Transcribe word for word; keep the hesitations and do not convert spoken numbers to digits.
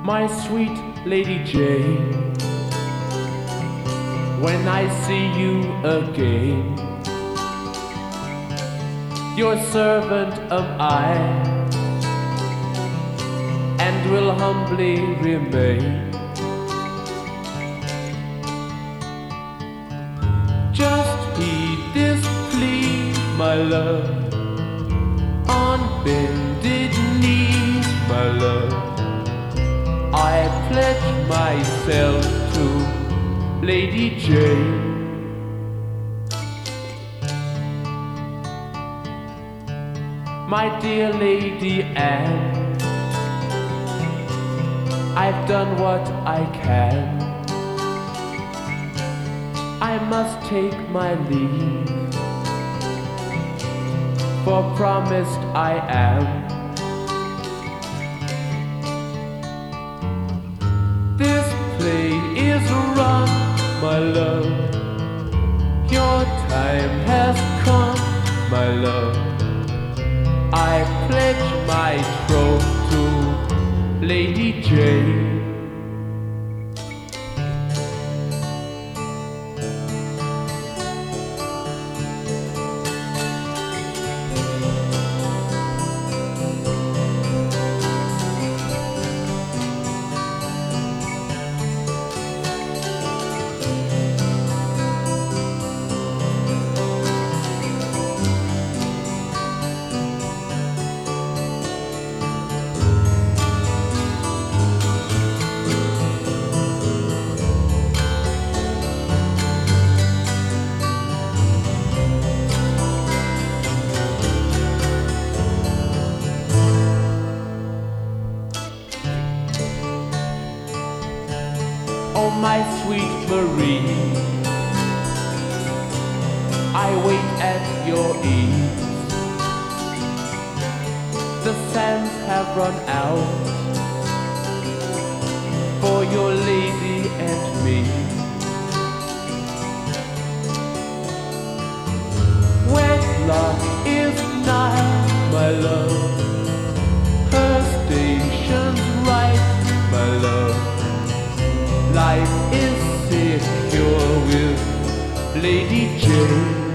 my sweet Lady Jane. When I see you again, your servant am I, and will humbly remain. Just heed this plea, my love, on bended knees, my love. I pledge myself to Lady Jane. My dear Lady Anne, I've done what I can. I must take my leave, for promised I am. This play is run, my love. Your time has come, my love. I pledge my troth to Lady Jane. Oh, my sweet Marie, I wait at your ease. The sands have run out for your lady and me. Wedlock is nigh, my love. Her station's right, my love. Life is secure with Lady Jane.